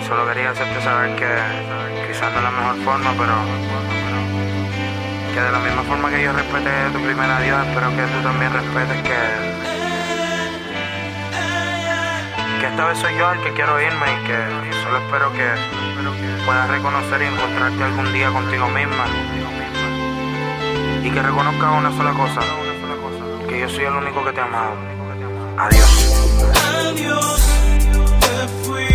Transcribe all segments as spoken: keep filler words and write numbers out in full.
Solo quería hacerte saber que quizás no es la mejor forma, pero que de la misma forma que yo respeté tu primer adiós, espero que tú también respetes que que esta vez soy yo el que quiero irme y que solo espero que puedas reconocer y encontrarte algún día contigo misma y que reconozcas una sola cosa, que yo soy el único que te ha amado. Adiós. Adiós, te fui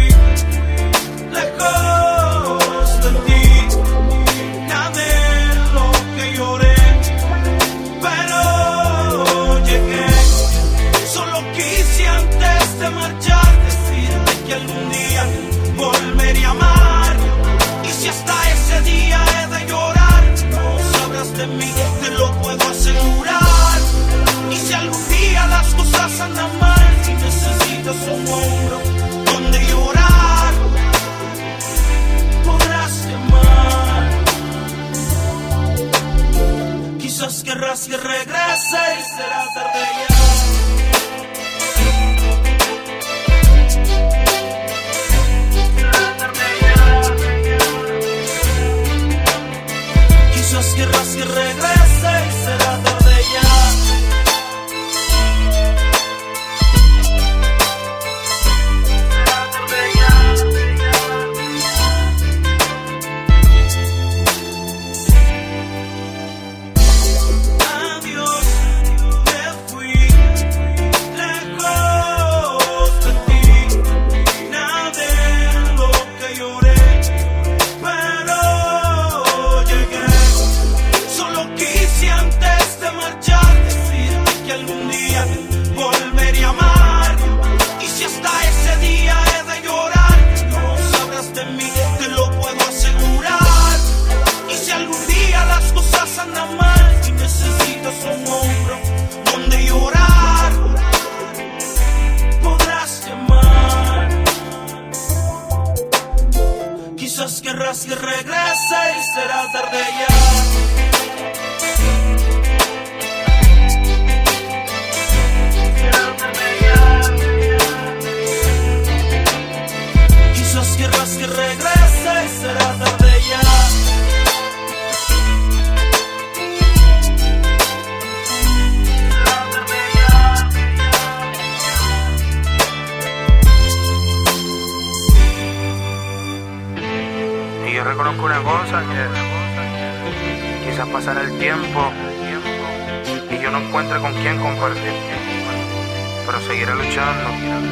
lejos de ti, nada de lo que lloré, pero llegué. Solo quise antes de marchar decirte que algún día volveré a amar, y si hasta ese día he de llorar, no sabrás de mí, te lo puedo asegurar. Y si algún día las cosas andan mal y necesitas un hombro donde llorar, podrás llamar. Quizás querrás que regrese y será tarde ya. Será tarde ya. Quizás querrás que regrese y será tarde ya. Volveré a amar, y si hasta ese día he de llorar, no sabrás de mí, te lo puedo asegurar. Y si algún día las cosas andan mal y necesitas un hombro donde llorar, podrás llamar. Quizás querrás que regrese y será tarde ya. Querrás que regrese y será tarde ya. Será tarde ya. Y yo reconozco una cosa, que quizás pasará el tiempo y yo no encuentre con quién compartir, pero seguiré luchando.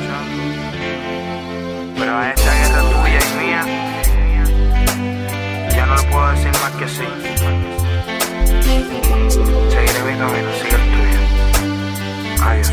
Pero a esta guerra tuya y mía, ya no le puedo decir más que sí. Seguiré mi camino, sigue el tuyo. Adiós.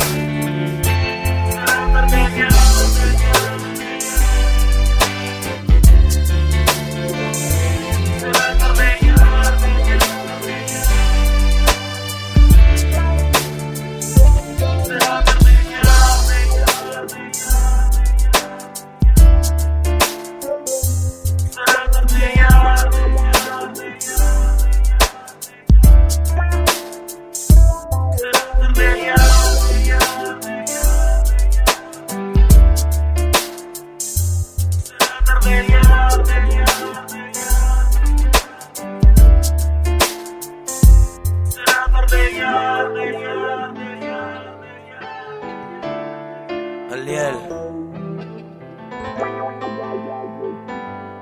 Aliel.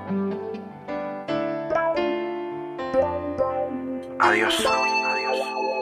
Adiós. Adiós.